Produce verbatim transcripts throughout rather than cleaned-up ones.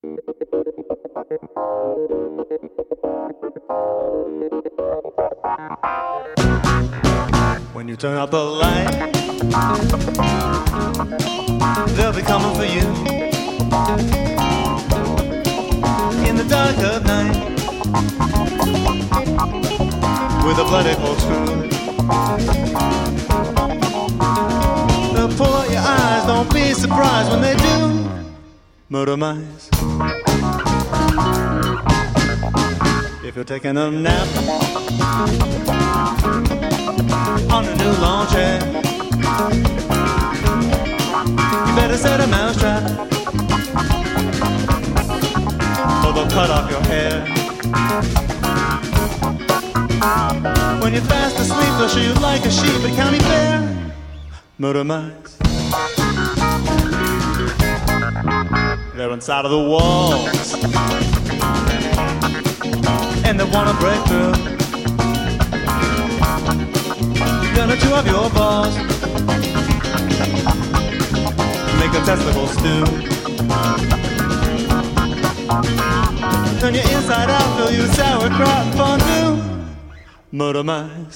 When you turn out the light, they'll be coming for you. In the dark of night, with a bloody corkscrew, they'll pull out your eyes. Don't be surprised when they do. Murder mice. If you're taking a nap on a new lawn chair, you better set a mousetrap, or they'll cut off your hair. When you're fast asleep, they'll show you like a sheep at County Fair. Murder mice. They're inside of the walls, and they wanna break through. Gonna chew up your balls, make a testicle stew. Turn your inside out, fill you sauerkraut and fondue. Murder mice.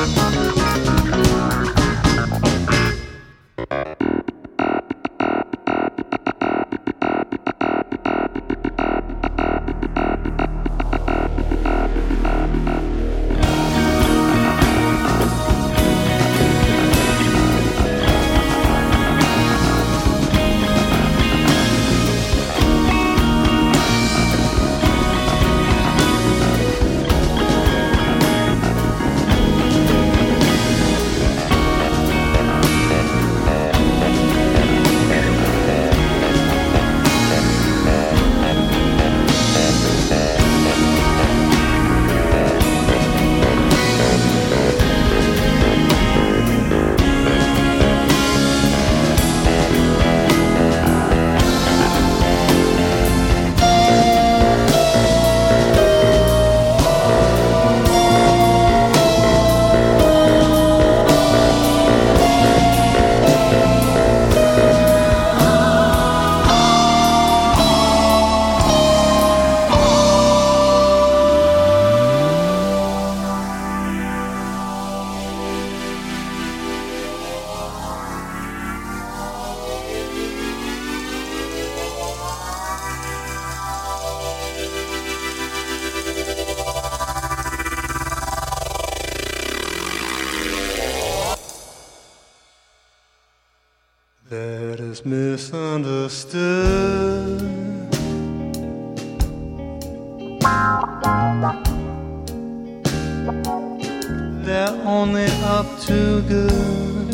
That is misunderstood. They're only up to good.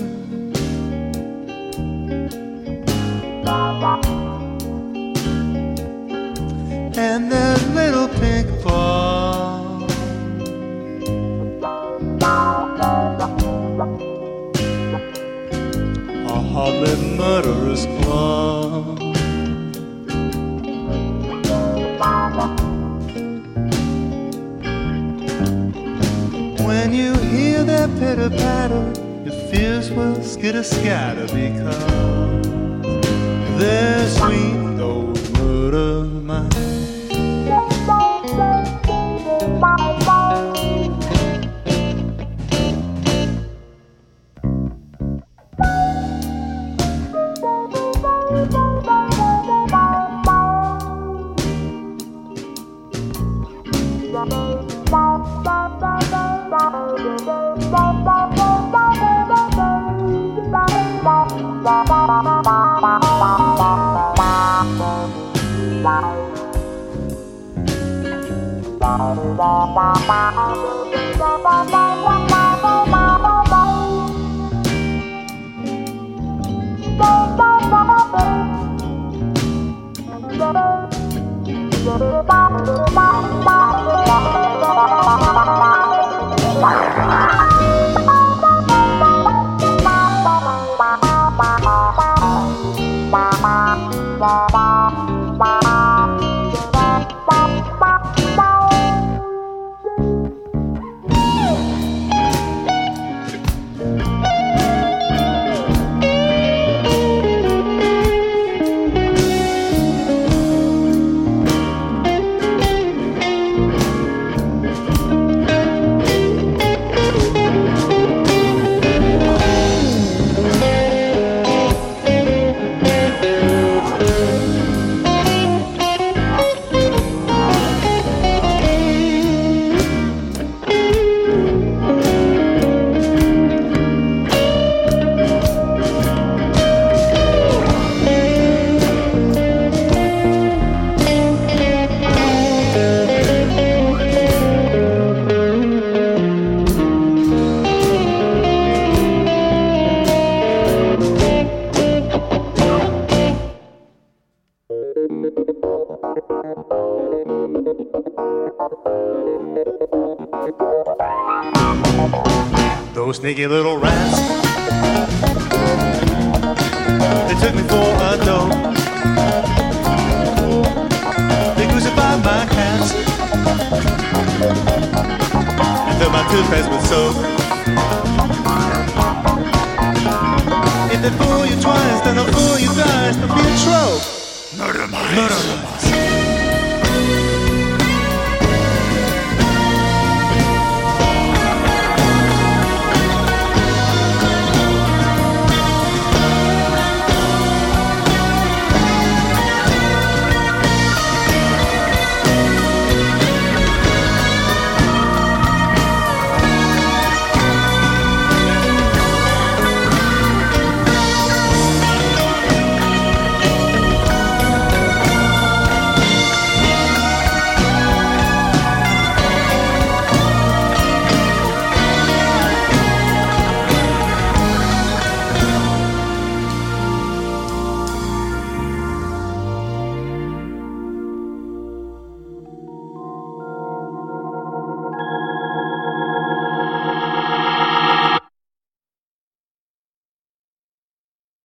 And their little pink ball a hardly murderous claw. When you hear their pitter-patter, your fears will skitter-scatter, because they're sweet old murder mice. Those sneaky little rats, they took me for a dope. They crucified my cats and filled my toothpaste with soap. If they fool you twice, then they'll fool you thrice. They'll be a trope. Murder mice. Murder mice.